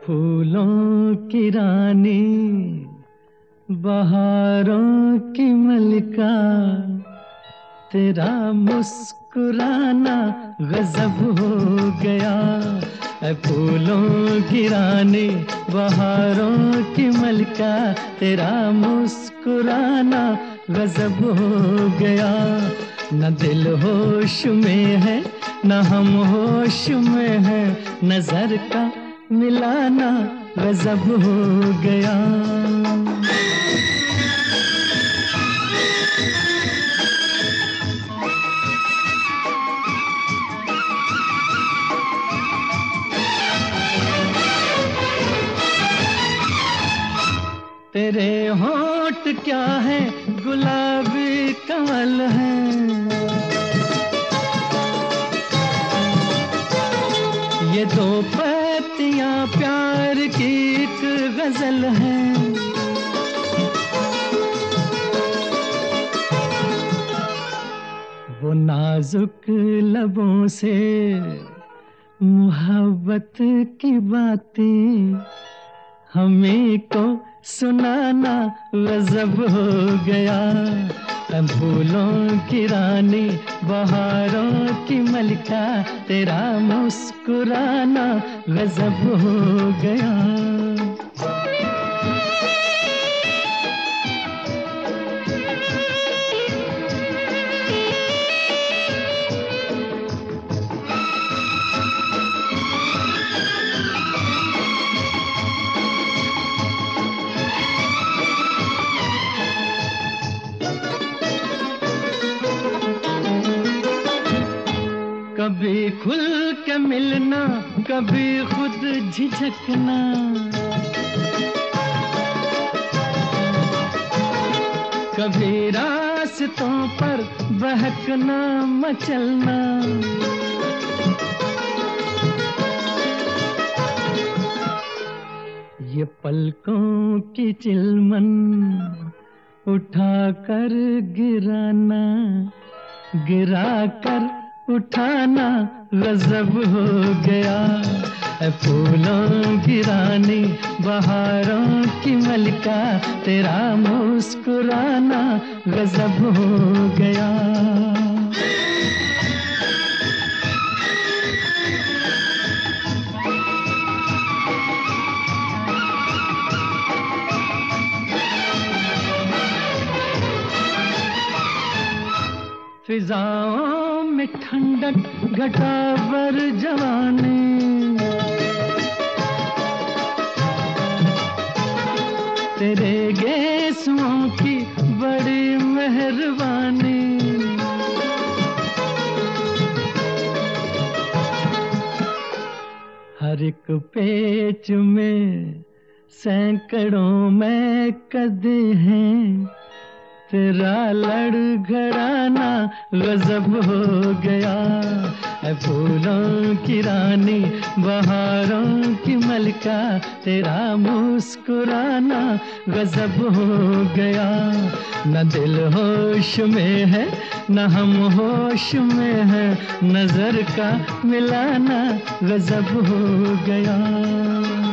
फूलों की रानी, बहारों की मलिका, तेरा मुस्कुराना गजब हो गया। ऐ फूलों की रानी, बहारों की मलिका, तेरा मुस्कुराना गजब हो गया। न दिल होश में है, न हम होश में है, नजर का मिलाना गजब हो गया। तेरे होंठ क्या है, गुलाबी कमल है, ये दो पत्तियां प्यार की एक गजल है। वो नाजुक लबों से मोहब्बत की बातें हमें को सुनाना गजब हो गया। फूलों की रानी, बहारों की मलिका, तेरा मुस्कुराना गजब हो गया। कभी खुल के मिलना, कभी खुद झिझकना, कभी रास्तों पर बहकना मचलना। ये पलकों की चिलमन उठा कर गिराना, गिरा कर उठाना गजब हो गया। ऐ फूलों की रानी, बहारों की मलिका, तेरा मुस्कुराना गजब हो गया। फिजाओं में ठंडक घटा बर जवानी, तेरे गेसुओं की बड़ी मेहरबानी। हर एक पेच में सैकड़ों में कदे हैं, तेरा लड़खड़ाना गजब हो गया। ऐ फूलों की रानी, बहारों की मलिका, तेरा मुस्कुराना गजब हो गया। न दिल होश में है, न हम होश में है, नजर का मिलाना गजब हो गया।